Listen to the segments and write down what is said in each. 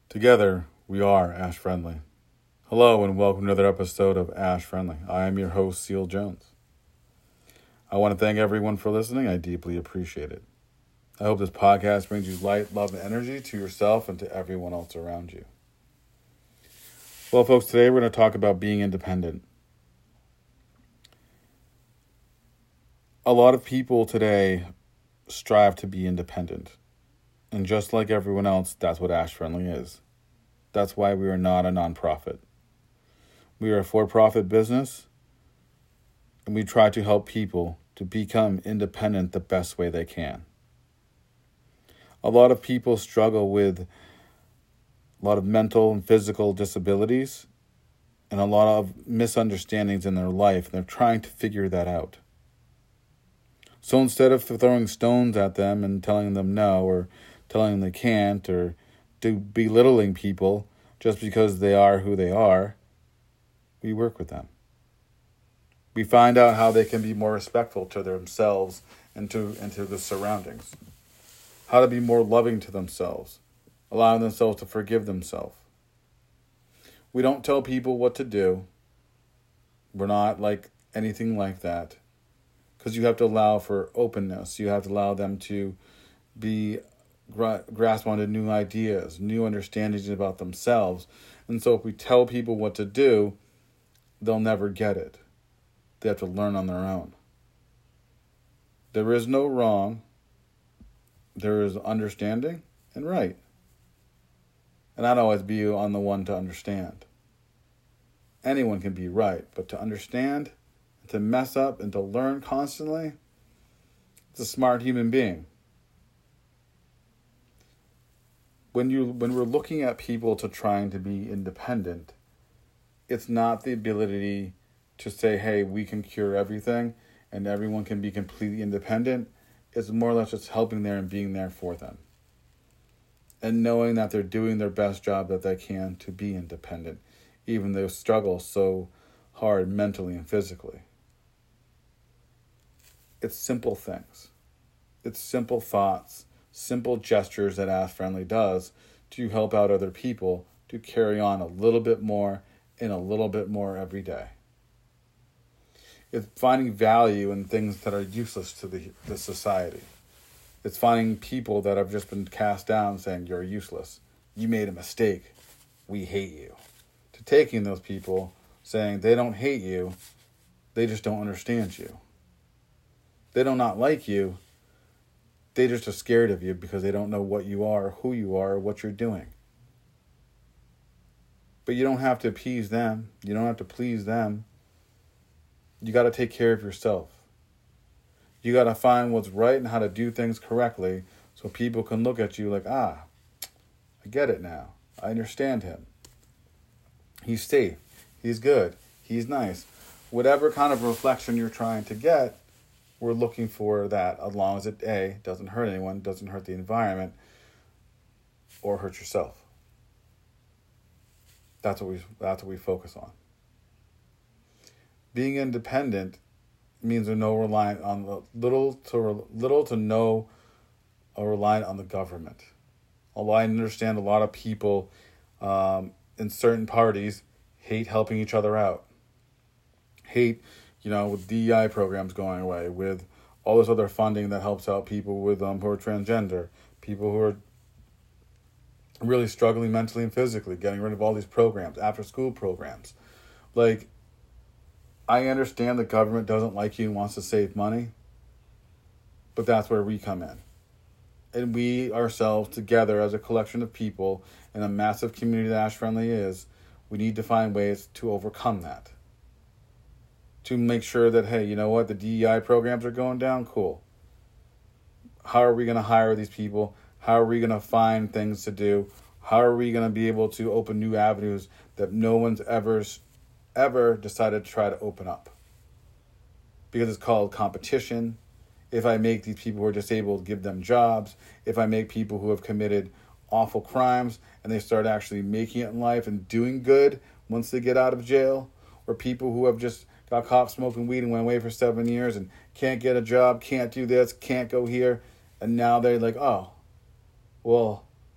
Together, we are Ash Friendly. Hello and welcome to another episode of Ash Friendly. I am your host, Seal Jones. I want to thank everyone for listening. I deeply appreciate it. I hope this podcast brings you light, love, and energy to yourself and to everyone else around you. Well, folks, today we're going to talk about being independent. A lot of people today strive to be independent. And just like everyone else, that's what Ash Friendly is. That's why we are not a nonprofit. We are a for-profit business, and we try to help people to become independent the best way they can. A lot of people struggle with a lot of mental and physical disabilities and a lot of misunderstandings in their life, and they're trying to figure that out. So instead of throwing stones at them and telling them no, or telling them they can't, or belittling people just because they are who they are, we work with them. We find out how they can be more respectful to themselves and to the surroundings. How to be more loving to themselves, allowing themselves to forgive themselves. We don't tell people what to do. We're not like anything like that. Because you have to allow for openness. You have to allow them to be grasp onto new ideas, new understandings about themselves. And so if we tell people what to do, they'll never get it. They have to learn on their own. There is no wrong. There is understanding and right. And I'd always be on the one to understand. Anyone can be right, but to understand, to mess up, and to learn constantly, it's a smart human being. When we're looking at people to trying to be independent, it's not the ability to say, hey, we can cure everything and everyone can be completely independent. It's more or less just helping them and being there for them. And knowing that they're doing their best job that they can to be independent, even though they struggle so hard mentally and physically. It's simple things. It's simple thoughts, simple gestures that Ash Friendly does to help out other people to carry on a little bit more and a little bit more every day. It's finding value in things that are useless to the society. It's finding people that have just been cast down saying, you're useless. You made a mistake. We hate you. To taking those people saying they don't hate you, they just don't understand you. They do not like you. They just are scared of you because they don't know what you are, who you are, or what you're doing. But you don't have to appease them. You don't have to please them. You got to take care of yourself. You got to find what's right and how to do things correctly so people can look at you like, I get it now. I understand him. He's safe. He's good. He's nice. Whatever kind of reflection you're trying to get, we're looking for that, as long as it, A, doesn't hurt anyone, doesn't hurt the environment, or hurt yourself. That's what we focus on. Being independent means we're no reliant on little to no reliant on the government. Although I understand a lot of people in certain parties hate helping each other out. Hate, with DEI programs going away, with all this other funding that helps out people with who are transgender, people who are really struggling mentally and physically, getting rid of all these programs, after school programs. I understand the government doesn't like you and wants to save money, but that's where we come in. And we ourselves together as a collection of people in a massive community that Ash Friendly is, we need to find ways to overcome that. To make sure that, hey, you know what, the DEI programs are going down, cool. How are we going to hire these people? How are we going to find things to do? How are we going to be able to open new avenues that no one's ever decided to try to open up? Because it's called competition. If I make these people who are disabled, give them jobs. If I make people who have committed awful crimes and they start actually making it in life and doing good once they get out of jail, or people who have just got caught smoking weed and went away for 7 years and can't get a job, can't do this, can't go here, and now they're like, oh, well,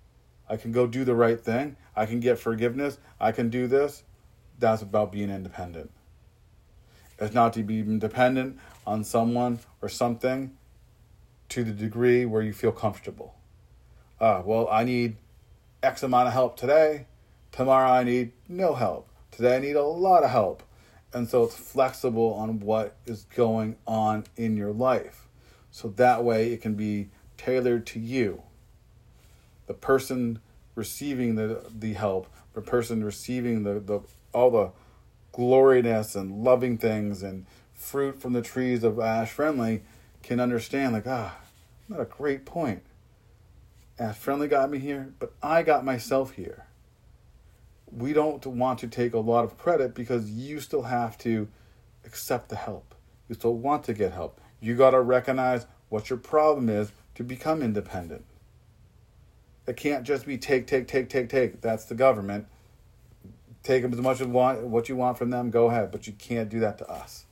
I can go do the right thing. I can get forgiveness. I can do this. That's about being independent. It's not to be dependent on someone or something to the degree where you feel comfortable. Well, I need X amount of help today. Tomorrow I need no help. Today I need a lot of help. And so it's flexible on what is going on in your life. So that way it can be tailored to you. The person receiving the help, the person receiving the all the gloriness and loving things and fruit from the trees of Ash Friendly can understand, like, not a great point. Ash Friendly got me here, but I got myself here. We don't want to take a lot of credit because you still have to accept the help. You still want to get help. You got to recognize what your problem is to become independent. It can't just be take. That's the government. Take them as much as what you want from them, go ahead. But you can't do that to us.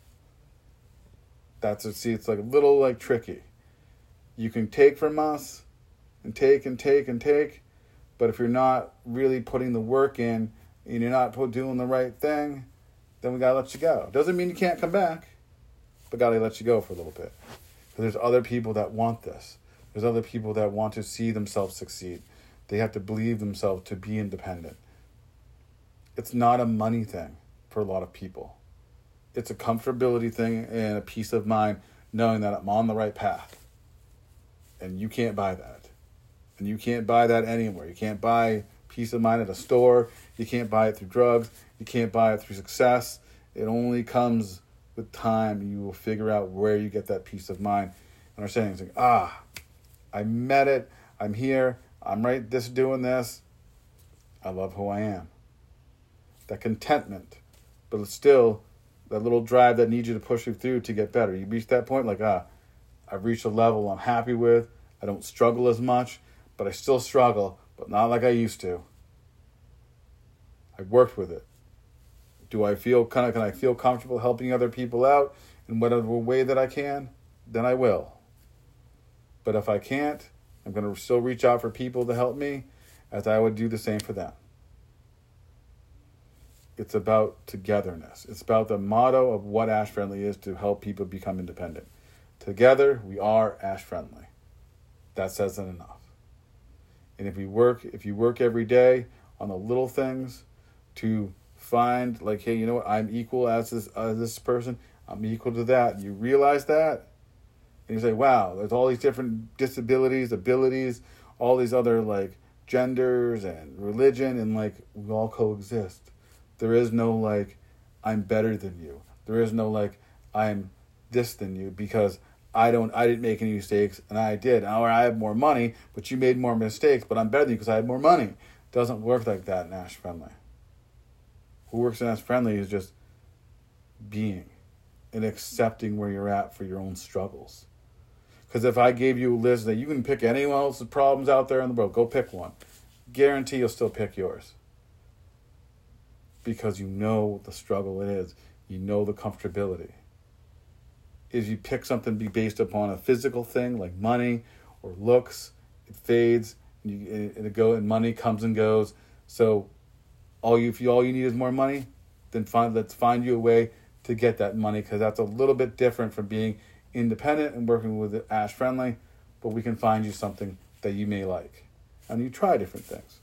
It's like a little like tricky. You can take from us and take. But if you're not really putting the work in and you're not doing the right thing, then we got to let you go. Doesn't mean you can't come back, but got to let you go for a little bit. Because there's other people that want this. There's other people that want to see themselves succeed. They have to believe themselves to be independent. It's not a money thing for a lot of people. It's a comfortability thing and a peace of mind knowing that I'm on the right path. And you can't buy that. And you can't buy that anywhere. You can't buy peace of mind at a store. You can't buy it through drugs. You can't buy it through success. It only comes with time. You will figure out where you get that peace of mind. And understanding, it's like, I met it. I'm here. I'm right doing this. I love who I am. That contentment. But it's still that little drive that needs you to push you through to get better. You reach that point like, I've reached a level I'm happy with. I don't struggle as much. But I still struggle, but not like I used to. I worked with it. Can I feel comfortable helping other people out in whatever way that I can? Then I will. But if I can't, I'm going to still reach out for people to help me as I would do the same for them. It's about togetherness. It's about the motto of what Ash Friendly is to help people become independent. Together, we are Ash Friendly. That says it enough. And if you work every day on the little things to find, like, hey, you know what? I'm equal as this person. I'm equal to that. You realize that, and you say, wow, there's all these different disabilities, abilities, all these other like genders and religion, and like we all coexist. There is no like I'm better than you. There is no like I'm this than you because I didn't make any mistakes, and I did. Or I have more money, but you made more mistakes, but I'm better than you because I had more money. It doesn't work like that in Ash Friendly. Who works in Ash Friendly is just being and accepting where you're at for your own struggles. Because if I gave you a list that you can pick anyone else's problems out there in the world, go pick one. Guarantee you'll still pick yours. Because you know the struggle it is. You know the comfortability. If you pick something be based upon a physical thing like money or looks, it fades and money comes and goes. So if all you need is more money, then let's find you a way to get that money, because that's a little bit different from being independent and working with Ash Friendly, but we can find you something that you may like. And you try different things.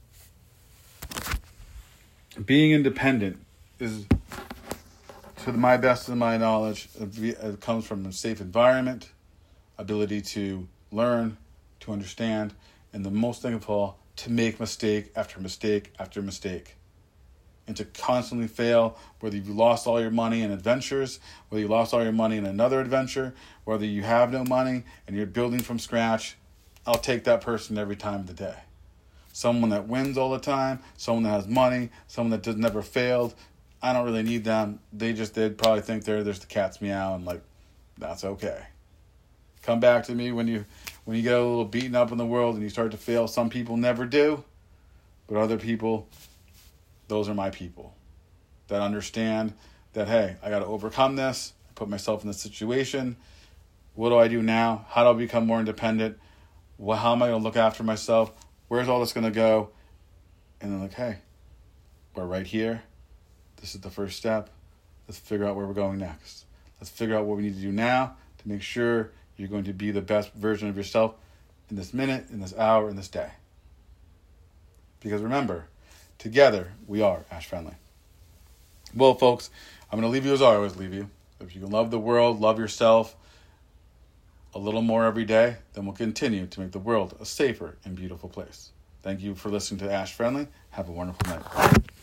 Being independent is, to my best of my knowledge, it comes from a safe environment, ability to learn, to understand, and the most thing of all, to make mistake after mistake after mistake. And to constantly fail, whether you've lost all your money in adventures, whether you lost all your money in another adventure, whether you have no money and you're building from scratch, I'll take that person every time of the day. Someone that wins all the time, someone that has money, someone that never failed, I don't really need them. They'd probably think there's the cat's meow, and like, that's okay. Come back to me when you get a little beaten up in the world and you start to fail. Some people never do, but other people, those are my people that understand that, hey, I got to overcome this. I put myself in this situation. What do I do now? How do I become more independent? How am I going to look after myself? Where's all this going to go? And they're like, hey, we're right here. This is the first step. Let's figure out where we're going next. Let's figure out what we need to do now to make sure you're going to be the best version of yourself in this minute, in this hour, in this day. Because remember, together we are Ash Friendly. Well, folks, I'm going to leave you as I always leave you. If you can love the world, love yourself a little more every day, then we'll continue to make the world a safer and beautiful place. Thank you for listening to Ash Friendly. Have a wonderful night.